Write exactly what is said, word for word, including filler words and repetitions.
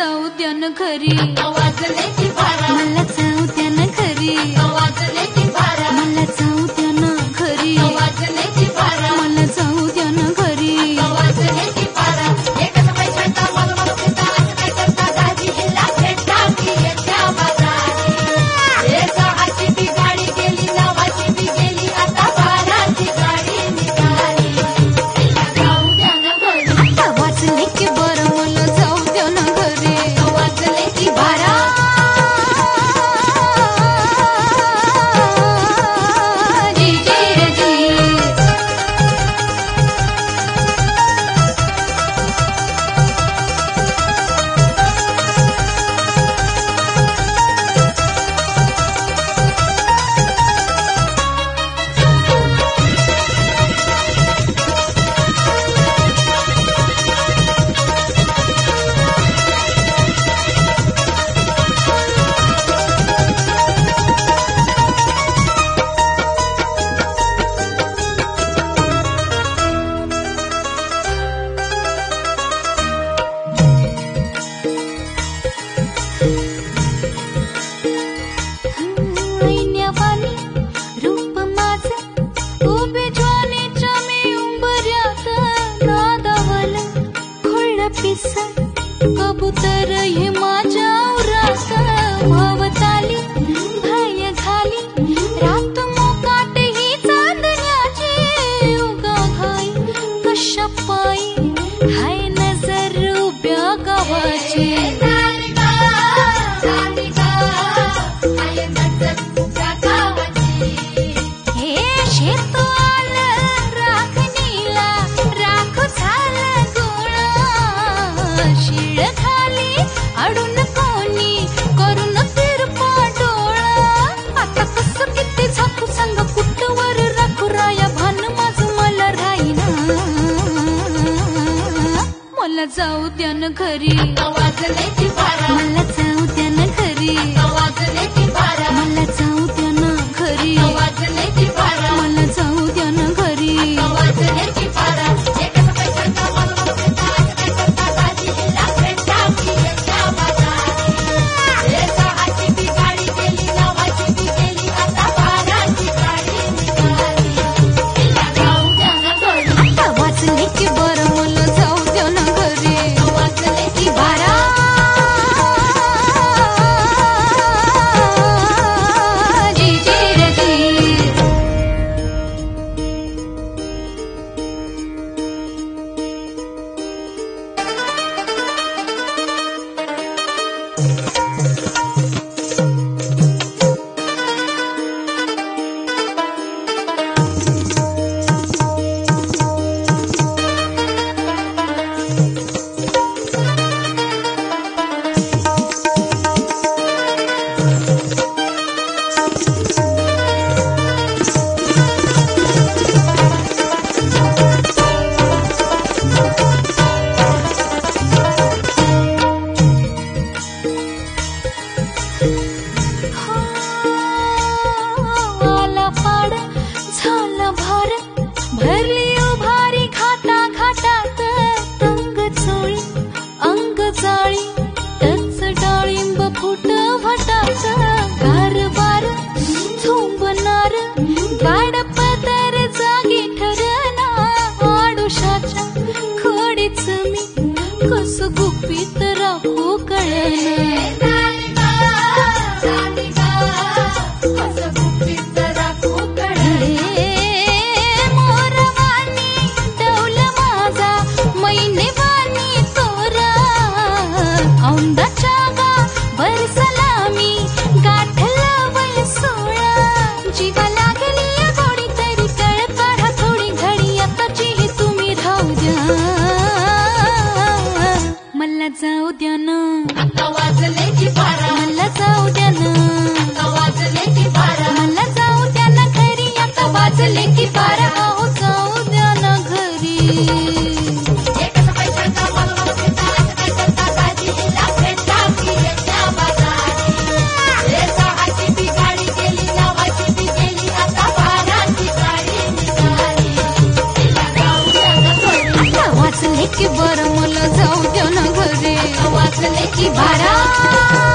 जाऊ द्या ना घरी, वाजण्याची बारा मला जाऊ द्या ना घरी, वाजण्याची बारा मला जाऊ द्या ना घरी, वाजण्याची बारा मला जाऊ द्या ना घरी, वाजण्याची बारा एकच पैशाचा मला मला पिता असं काय करता दाजी हिला भेटता की येत्या बाजारी, एका हाती ती गाडी गेली नावाची बी गेली आता बाराची गाडी निघाली, हिला जाऊ द्या ना घरी, आता वाजले की बरं मला जाऊ द्या ना घरी, वाजले की बारा कबूतर हे माझ्या उरात वावताली भय घाली रात मोकाट ही चांदण्याची उगा घाई कशा पायी हाय नजर उभ्या गावाची, हे शेत आलं राखणीला राख झालं गोळा, शिळ खाली अडून कोणी करून तिरपा डोळा, आता कसं किती झाकू सांग कुठवर राखू राया भान माझं मला राहीना, मला जाऊ द्या ना घरी, वाजण्याची बारा मला जाऊ द्या ना घरी, वाजण्याची बारा मला जाऊ द्या ना घरी, वाजण्याची बारा मला जाऊ द्या ना घरी, वाजण्याची बारा एकच पैशाचा मला मला पिता असं काय करता दाजी हिला भेटता की येत्या बाजारी, एका हाती ती गाडी गेली नावाची बी गेली आता बाराची गाडी निघाली, हिला जाऊ द्या ना घरी, आता वाजले की बरं मला जाऊ द्या ना घरी, वाजले की बारा वाजण्याची बारा